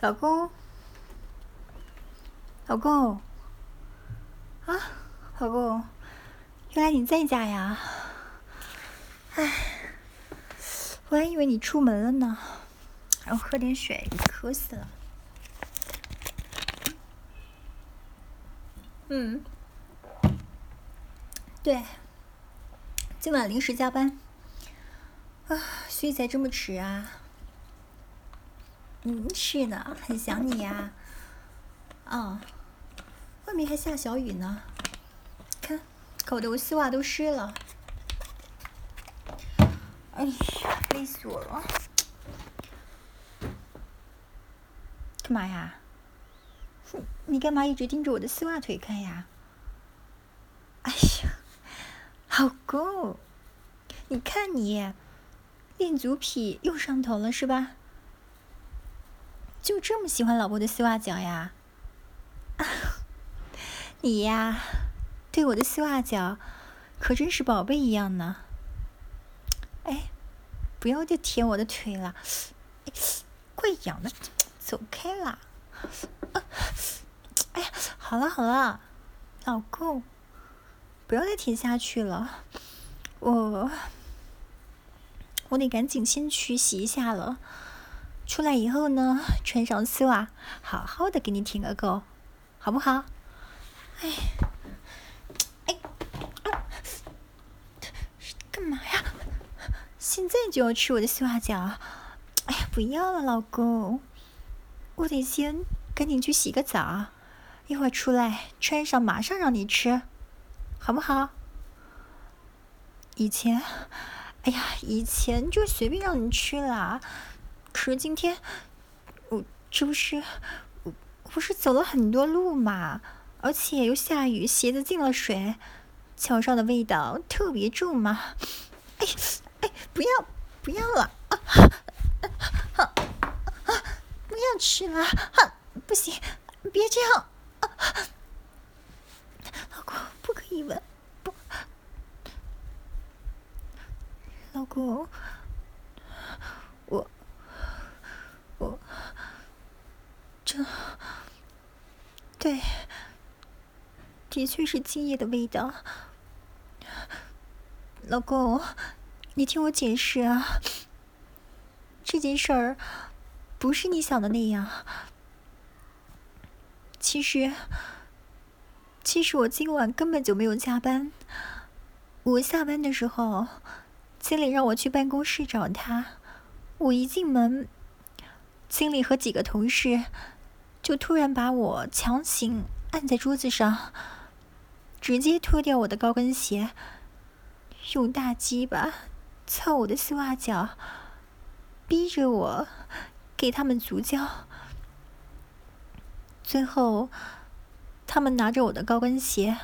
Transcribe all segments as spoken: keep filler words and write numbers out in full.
老公，老公，啊，老公，原来你在家呀！唉，我还以为你出门了呢。然后喝点水，渴死了。嗯，对，今晚临时加班，啊，所以才这么迟啊。嗯，是的，很想你呀。哦，外面还下小雨呢，看，搞得我丝袜都湿了。哎呀，累死我了！干嘛呀？你干嘛一直盯着我的丝袜腿看呀？哎呀，老公，你看你，恋足癖又上头了是吧？就这么喜欢老婆的丝袜脚呀？你呀，对我的丝袜脚可真是宝贝一样呢。哎，不要再舔我的腿了，哎，怪痒的，走开啦！哎呀，好了好了，老公，不要再舔下去了，我我得赶紧先去洗一下了。出来以后呢，穿上丝袜，好好的给你舔个够，好不好？哎，哎，干嘛呀？现在就要吃我的丝袜脚？哎呀，不要了，老公，我得先赶紧去洗个澡，一会儿出来穿上马上让你吃，好不好？以前，哎呀，以前就随便让你吃啦。可是今天，我这不是，我不是走了很多路嘛，而且又下雨，鞋子进了水，脚上的味道特别重嘛。哎哎，不要不要了啊！啊啊！不要吃了啊！不行，别这样啊！老公，不可以闻，不，老公，我。我，这，对，的确是精液的味道。老公，你听我解释啊，这件事儿不是你想的那样。其实，其实我今晚根本就没有加班。我下班的时候，经理让我去办公室找他。我一进门，经理和几个同事就突然把我强行按在桌子上，直接脱掉我的高跟鞋，用大鸡巴操我的丝袜脚，逼着我给他们足交。最后，他们拿着我的高跟鞋，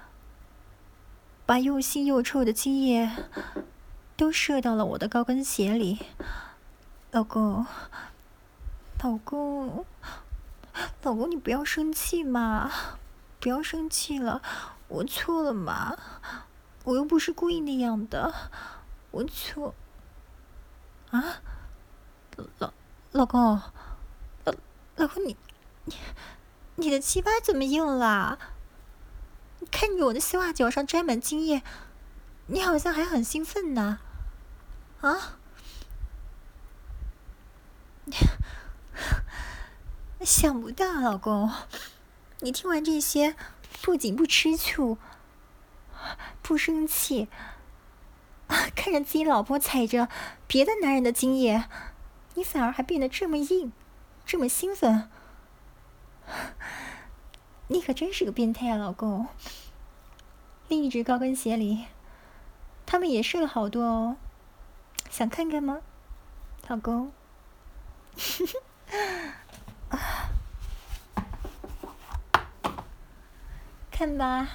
把又腥又臭的精液都射到了我的高跟鞋里。老公，老公，老公，你不要生气嘛，不要生气了，我错了嘛，我又不是故意那样的，我错。啊，老老公，老老公，你你你的鸡巴怎么硬了？看着我的丝袜脚上沾满精液，你好像还很兴奋呢。啊？想不到，老公，你听完这些，不仅不吃醋，不生气，看着自己老婆踩着别的男人的精液，你反而还变得这么硬，这么兴奋。你可真是个变态啊，老公。另一只高跟鞋里，他们也射了好多哦，想看看吗，老公？看吧，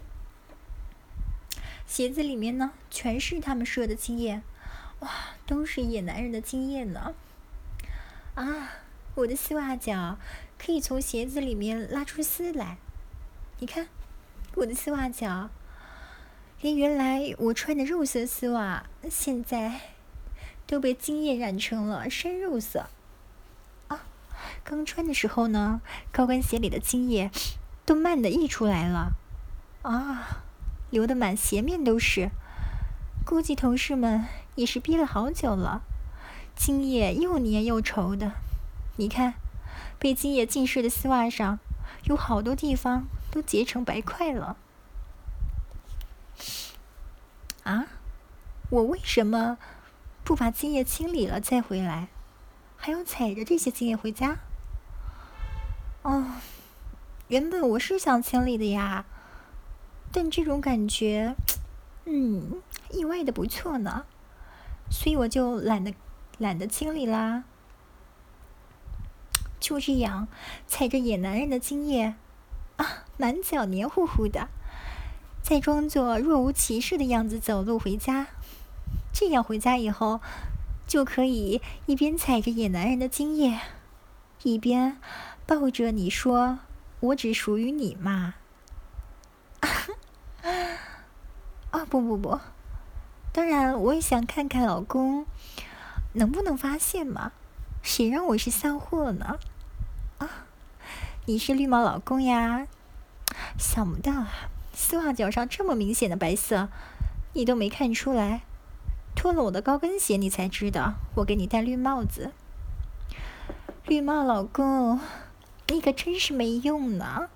鞋子里面呢，全是他们射的精液，哇，都是野男人的精液呢。啊，我的丝袜脚可以从鞋子里面拉出丝来，你看，我的丝袜脚，连原来我穿的肉色丝袜，现在都被精液染成了深肉色。啊， 刚穿的时候呢，高跟鞋里的精液都慢的溢出来了，啊，流得满鞋面都是。估计同事们也是憋了好久了，精液又黏又稠的。你看，被精液浸湿的丝袜上，有好多地方都结成白块了。啊，我为什么不把精液清理了再回来，还要踩着这些精液回家？哦，原本我是想清理的呀，但这种感觉，嗯，意外的不错呢，所以我就懒得懒得清理啦。就这样，踩着野男人的精液，啊，满脚黏糊糊的，再装作若无其事的样子走路回家。这样回家以后，就可以一边踩着野男人的精液，一边抱着你说我只属于你嘛。啊，不不不，当然我也想看看老公能不能发现嘛，谁让我是骚货呢？啊，你是绿帽老公呀，想不到啊，丝袜脚上这么明显的白色你都没看出来，脱了我的高跟鞋你才知道我给你戴绿帽子。绿帽老公，你可真是没用呢。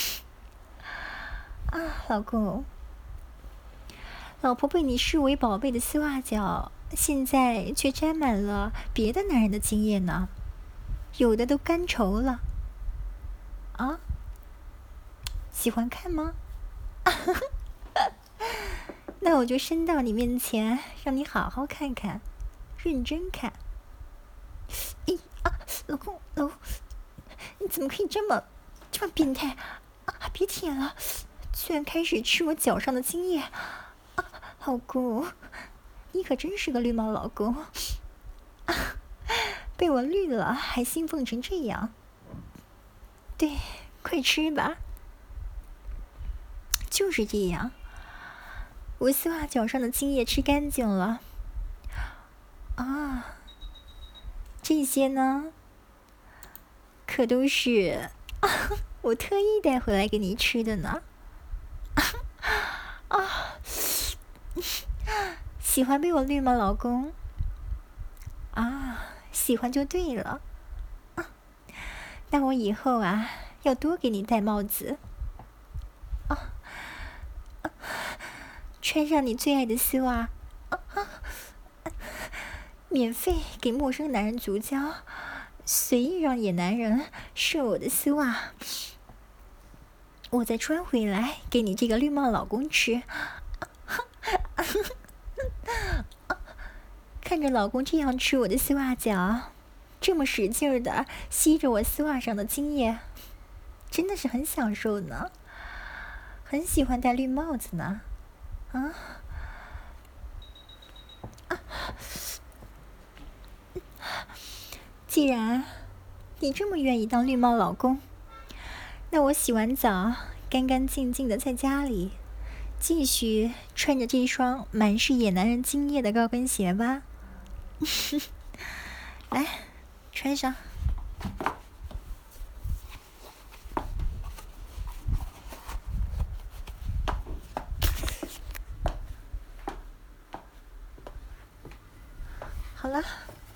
啊，老公，老婆被你视为宝贝的丝袜脚，现在却沾满了别的男人的精液呢，有的都干稠了。啊，喜欢看吗？那我就伸到你面前，让你好好看看，认真看。咦啊，老公，老公，你怎么可以这么这么变态啊！别舔了，居然开始吃我脚上的精液啊！老公，你可真是个绿帽老公啊！被我绿了还兴奋成这样。对，快吃吧。就是这样，我丝袜脚上的精液吃干净了啊，这些呢可都是啊我特意带回来给你吃的呢。啊，喜欢被我绿吗，老公？啊，喜欢就对了。啊，那我以后啊要多给你戴帽子。啊，啊，穿上你最爱的丝袜，啊啊，免费给陌生男人足交，随意让野男人射我的丝袜，我再穿回来给你这个绿帽老公吃。看着老公这样吃我的丝袜脚，这么使劲儿的吸着我丝袜上的精液，真的是很享受呢，很喜欢戴绿帽子呢。啊啊！既然你这么愿意当绿帽老公，那我洗完澡干干净净的在家里继续穿着这双满是野男人精液的高跟鞋吧。来，穿上。好了，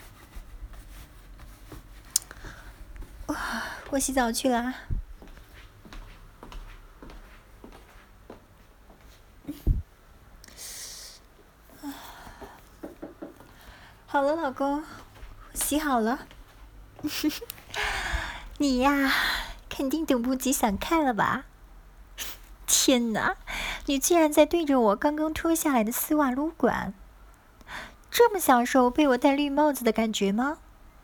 哇，我洗澡去了。好了，老公，洗好了。你呀，肯定等不及想看了吧？天哪，你居然在对着我刚刚脱下来的丝袜撸管，这么享受被我戴绿帽子的感觉吗？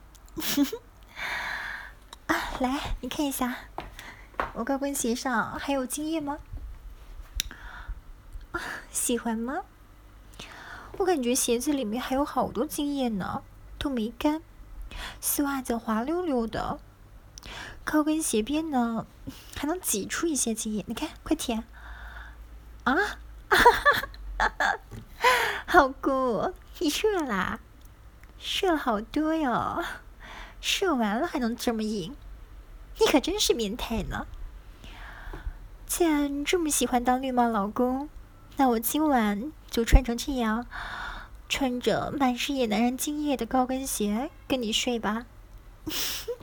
啊，来，你看一下，我高跟鞋上还有精液吗？啊，喜欢吗？我感觉鞋子里面还有好多精液呢，都没干，丝袜脚滑溜溜的，高跟鞋边呢还能挤出一些精液，你看，快舔！啊，好姑，你射啦，射了好多哟， 射完了还能这么硬，你可真是变态呢。既然这么喜欢当绿帽老公，那我今晚就穿成这样，穿着满是野男人精液的高跟鞋跟你睡吧。